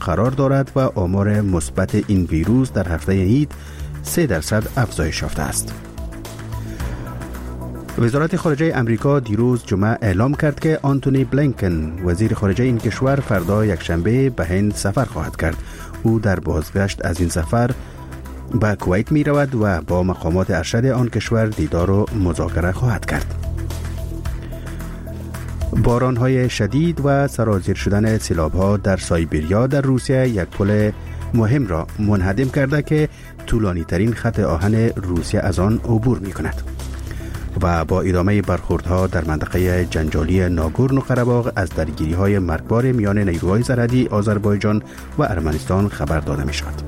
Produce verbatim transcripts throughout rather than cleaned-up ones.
قرار دارد و آمار مثبت این ویروس در هفته عید سه درصد افزایش یافته است. وزارت خارجه امریکا دیروز جمعه اعلام کرد که آنتونی بلینکن وزیر خارجه این کشور فردا یکشنبه به هند سفر خواهد کرد. او در بازگشت از این سفر به کویت می رود و با مقامات ارشد آن کشور دیدار و مذاکره خواهد کرد. باران‌های شدید و سرازیر شدن سیلاب‌ها در سایبریا در روسیه یک پل مهم را منهدم کرده که طولانی ترین خط آهن روسیه از آن عبور می کند. و با ادامه برخوردها در منطقه جنجالی ناگورنو قره‌باغ از درگیری‌های مرگبار میان نیروهای سرحدی آذربایجان و ارمنستان خبر داده می شود.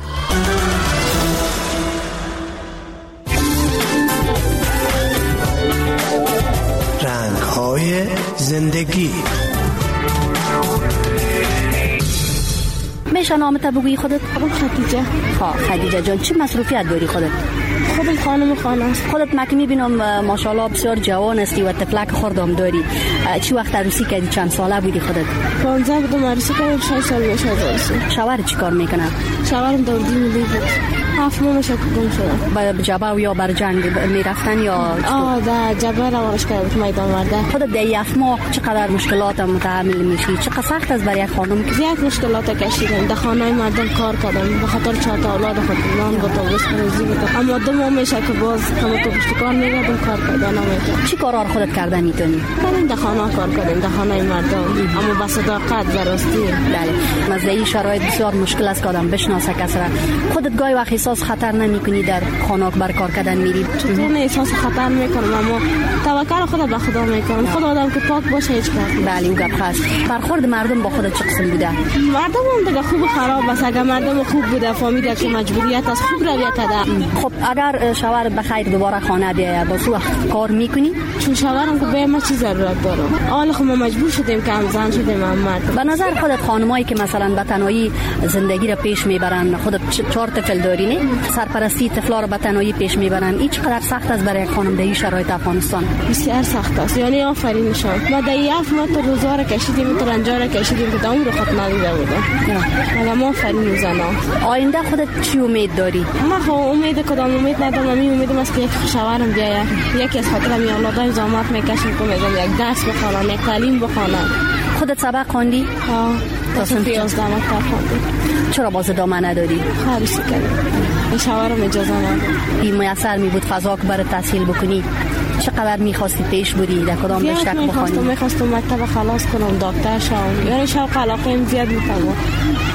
رنگ‌های زندگی. میشه نامت بگویی خودت؟ خدیجه. خب خدیجه جان چه مصروفیت داری خودت؟ خودم خانم خانه است. خودت ما که میبینم ماشاءالله بسیار جوان هستی و طفلک خردم داری. چی وقت عروسی کردی؟ چند ساله بودی خودت؟ پانزده بودم عروسی کردم. شش سال میشه عروسی. شوهر چی کار میکنه؟ شوهرم داودی ملی بود. هفت ماه میشه که گم شدم. به جبهه یا بر جنگ میرفتن یا آه در جبهه روانش کرد میدان ورده. خودت در هفت ماه چقدر مشکلات متحمل میشی؟ چقدر سخت است برای خانم؟ زیاد مشکلات کشیدم. در خانه مردم کار کردم به خاطر چهار تا اولاد خودم با تو بس روزی بودم. اما دو ماه میشه که باز کم تو پشت کار میگردم کار پیدا نمیکنم. چی کارا خودت کردن میتونی؟ من در خانه کار کردم در خانه مردم اما با صداقت درستی. بله. مزدی شرایط بسیار مشکل است که آدم بشناسه کس را. خودت گاهی وقت احساس خطر نمیکنی در خانه بر کار کردن میری؟ چطور احساس خطر میکنم اما توکل خود به خدا میکنم. خدا آدم که پاک باشه هیچ کار. بله اون گپ هست. برخورد مردم با خودت چه قسم بوده؟ مردم هم دیگه خوب خراب است. اگر مردم خوب بوده فهمیده که مجبوریت است خوب رویت ده. خب اگر شوهر بخیر دوباره خانه بیاید با تو کار میکنی؟ چون شوهرم که به ما چی ضرورت داره. حالا خب ما مجبور شدیم که هم زن شدیم هم مرد. به نظر خودت خانمایی که مثلا به تنهایی زندگی را پیش میبرن خودت چهار طفل داری نه؟ سرپرستی طفلا را به تنهایی پیش میبرن این چقدر سخت است برای خانم در شرایط افغانستان؟ بسیار سخت است. یعنی آفرینشان. ما در یافت ما تو روزا را کشیدیم تو رنجا را کشیدیم که دام رو خود ندیده بودم. اگر ما آفرین زنان. آینده خودت چی امید داری؟ ما خب امید کدام امید ندارم. من امیدم است که یک شوهرم بیاید. یکی از خاطر می اولادای زحمت میکشم که میگم یک درس بخونم یک تعلیم بخونم. خودت سبق خواندی؟ ها. تا صنف یازده مکتب خواندم. چرا باز ادامه نداری؟ خواهرشی کردم. این شوهرم اجازه نداد. این میسر می بود فضا که برای تحصیل بکنی؟ چقدر میخواستی پیش بری در کدام رشته بخونی؟ میخواستم میخواستم مکتب خلاص کنم دکتر شوم. یعنی شوق علاقه زیاد میکنم.